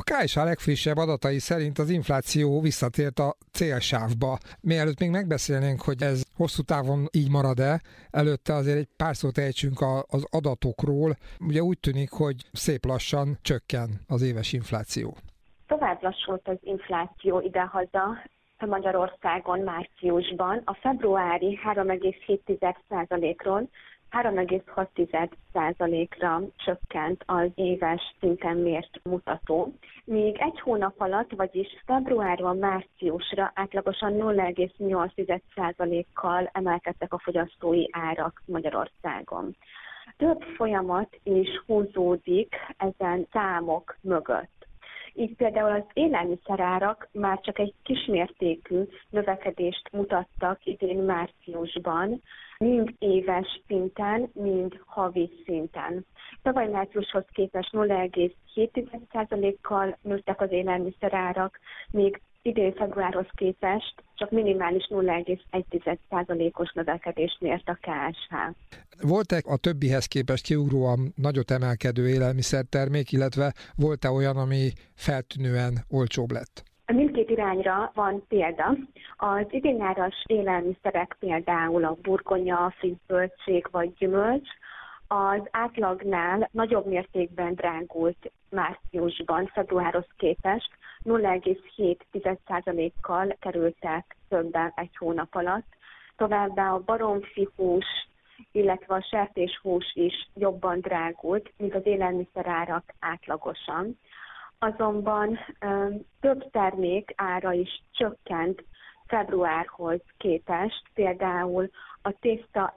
A KSH legfrissebb adatai szerint az infláció visszatért a célsávba. Mielőtt még megbeszélnénk, hogy ez hosszú távon így marad-e, előtte azért egy pár szót ejtsünk az adatokról. Ugye úgy tűnik, hogy szép lassan csökken az éves infláció. Tovább lassult az infláció idehaza Magyarországon márciusban. A februári 3,7%-ról 3,6%-ra csökkent az éves szinten mért mutató, míg egy hónap alatt, vagyis februárban márciusra átlagosan 0,8%-kal emelkedtek a fogyasztói árak Magyarországon. Több folyamat is húzódik ezen számok mögött. Így például az élelmiszerárak már csak egy kismértékű növekedést mutattak idén márciusban, mind éves szinten, mind havi szinten. Tavaly márciushoz képest 0,7%-kal nőttek az élelmiszerárak, míg idén februárhoz képest csak minimális 0,1%-os növekedést mért a KSH. Volt-e a többihez képest kiugróan nagyot emelkedő élelmiszertermék, illetve volt-e olyan, ami feltűnően olcsóbb lett? Mindkét irányra van példa. Az idényáras élelmiszerek, például a burgonya, a friss zöldség vagy gyümölcs, az átlagnál nagyobb mértékben drágult márciusban, februárhoz képest, 0,7%-kal kerültek többen egy hónap alatt. Továbbá a baromfihús, illetve a sertéshús is jobban drágult, mint az élelmiszerárak átlagosan. Azonban több termék ára is csökkent februárhoz képest, például a tészta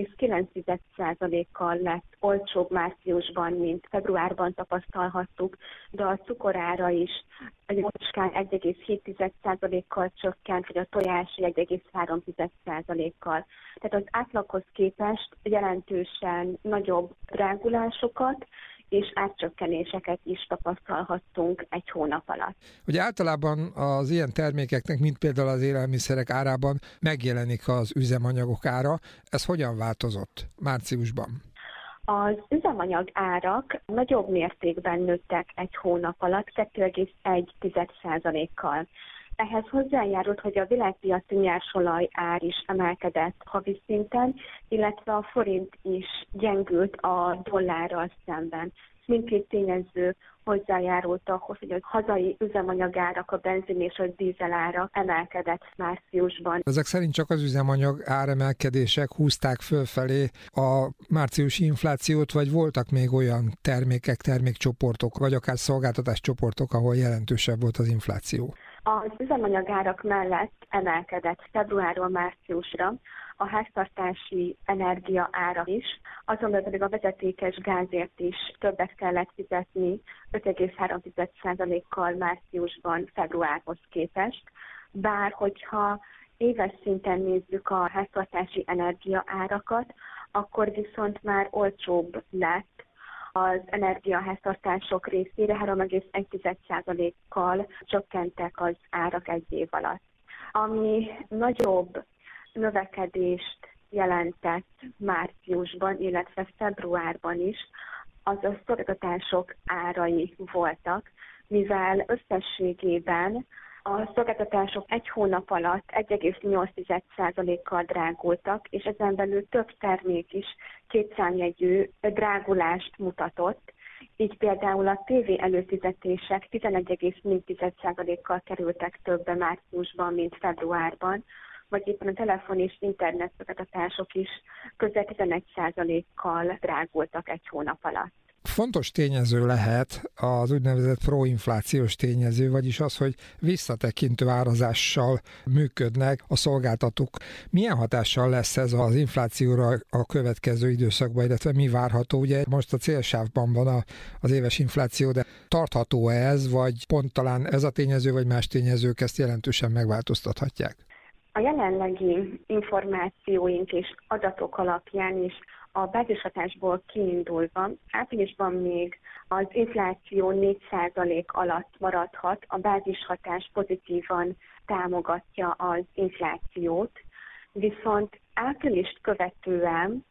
1,9%-kal lett olcsóbb márciusban, mint februárban tapasztalhattuk, de a cukorára is a jócskán 1,7%-kal csökkent, vagy a tojás 1,3%-kal. Tehát az átlaghoz képest jelentősen nagyobb drágulásokat és árcsökkenéseket is tapasztalhattunk egy hónap alatt. Ugye általában az ilyen termékeknek, mint például az élelmiszerek árában megjelenik az üzemanyagok ára. Ez hogyan változott márciusban? Az üzemanyag árak nagyobb mértékben nőttek egy hónap alatt, 2,1%-kal. Ehhez hozzájárult, hogy a világpiaci nyersolaj ár is emelkedett havi szinten, illetve a forint is gyengült a dollárral szemben. Mindkét tényező hozzájárult ahhoz, hogy a hazai üzemanyagárak, a benzin és a dízelárak emelkedett márciusban. Ezek szerint csak az üzemanyag áremelkedések húzták fölfelé a márciusi inflációt, vagy voltak még olyan termékek, termékcsoportok, vagy akár szolgáltatáscsoportok, ahol jelentősebb volt az infláció? Az üzemanyagárak mellett emelkedett februárról márciusra a háztartási energia ára is, azonban pedig a vezetékes gázért is többet kellett fizetni 5,3%-kal márciusban februárhoz képest. Bár hogyha éves szinten nézzük a háztartási energia árakat, akkor viszont már olcsóbb lett az energiaháztartások részére, 3,1%-kal csökkentek az árak egy év alatt. Ami nagyobb növekedést jelentett márciusban, illetve februárban is, az a szolgáltatások árai voltak, mivel összességében a szolgáltatások egy hónap alatt 1,8%-kal drágultak, és ezen belül több termék is kétszámjegyű drágulást mutatott. Így például a TV előfizetések 11,4%-kal kerültek többe márciusban, mint februárban, vagy éppen a telefon és internet szolgáltatások is közel 11%-kal drágultak egy hónap alatt. Fontos tényező lehet az úgynevezett proinflációs tényező, vagyis az, hogy visszatekintő árazással működnek a szolgáltatók. Milyen hatással lesz ez az inflációra a következő időszakban, illetve mi várható? Ugye most a célsávban van az éves infláció, de tartható ez, vagy pont talán ez a tényező, vagy más tényezők ezt jelentősen megváltoztathatják? A jelenlegi információink és adatok alapján is a bázishatásból kiindulva, áprilisban még az infláció 4% alatt maradhat, a bázishatás pozitívan támogatja az inflációt, viszont áprilist követően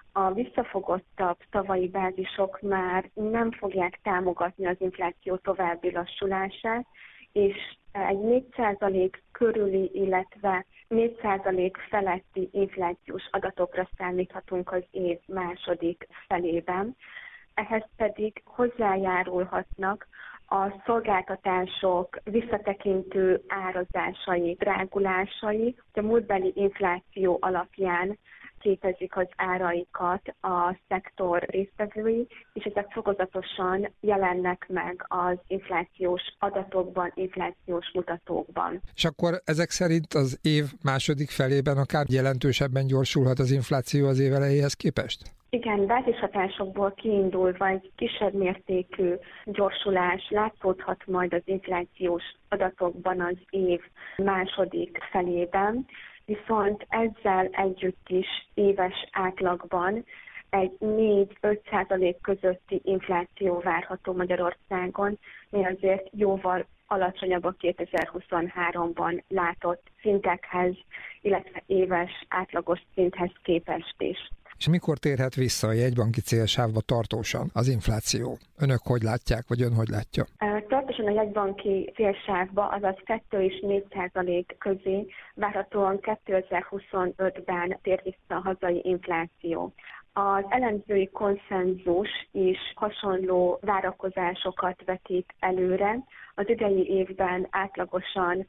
A visszafogottabb tavalyi bázisok már nem fogják támogatni az infláció további lassulását, és egy 4% körüli, illetve 4% feletti inflációs adatokra számíthatunk az év második felében. Ehhez pedig hozzájárulhatnak a szolgáltatások visszatekintő árazásai, drágulásai, a múltbeli infláció alapján képezik az áraikat a szektor résztvevői, és ezek fokozatosan jelennek meg az inflációs adatokban, inflációs mutatókban. És akkor ezek szerint az év második felében akár jelentősebben gyorsulhat az infláció az év elejéhez képest? Igen, bázishatásokból kiindulva egy kisebb mértékű gyorsulás látszódhat majd az inflációs adatokban az év második felében, viszont ezzel együtt is éves átlagban egy 4-5% közötti infláció várható Magyarországon, mi azért jóval alacsonyabb a 2023-ban látott szintekhez, illetve éves átlagos szinthez képest is. És mikor térhet vissza a jegybanki célsávba tartósan az infláció? Önök hogy látják, vagy ön hogy látja? Tartósan a jegybanki célsávba, azaz 2 és 4% közé várhatóan 2025-ben tér vissza a hazai infláció. Az elemzői konszenzus is hasonló várakozásokat vetít előre. Az idei évben átlagosan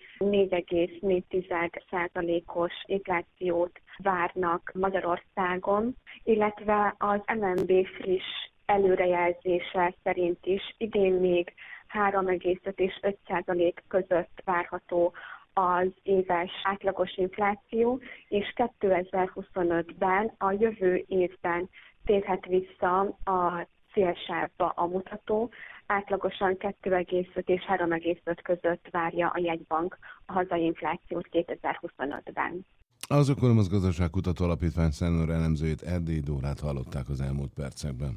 4,4%-os inflációt várnak Magyarországon, illetve az MNB friss előrejelzése szerint is idén még 3,5 és 5% között várható az éves átlagos infláció, és 2025-ben, a jövő évben térhet vissza a célsávba a mutató, átlagosan 2,5 és 3,5 között várja a jegybank a hazai inflációt 2025-ben. Az Ökonomosz Gazdaságkutató Alapítvány senior elemzőjét, Erdélyi Dórát hallották az elmúlt percekben.